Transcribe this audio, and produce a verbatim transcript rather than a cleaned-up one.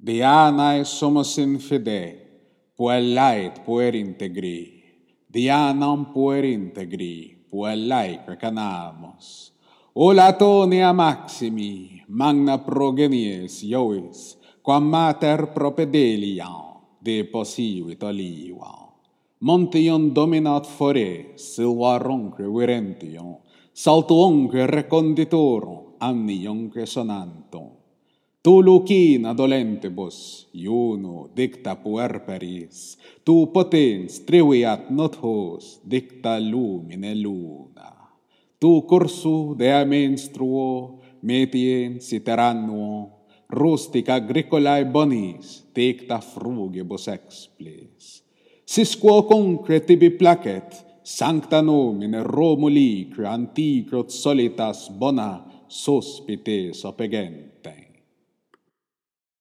Dianae somos in fide, puellait puer integri. Dianam puer integri, puellait recanamos. Olatonia maximi, magna progenies iois, quam mater propedelia, deposivit oliva. Montion dominat fore, silvarunque virentio, saltuunque reconditorum, amnionque sonantum. Tu lucina dolentibus, iuno dicta puerperis, tu potens triviat notos, dicta lumine luna. Tu cursu dea menstruo, metiens iterannuo, rustica agricolae bonis, dicta frugibus explis. Sisquo concre tibi placet, sancta nomine Romuli, antigrot solitas bona, sospites opegente.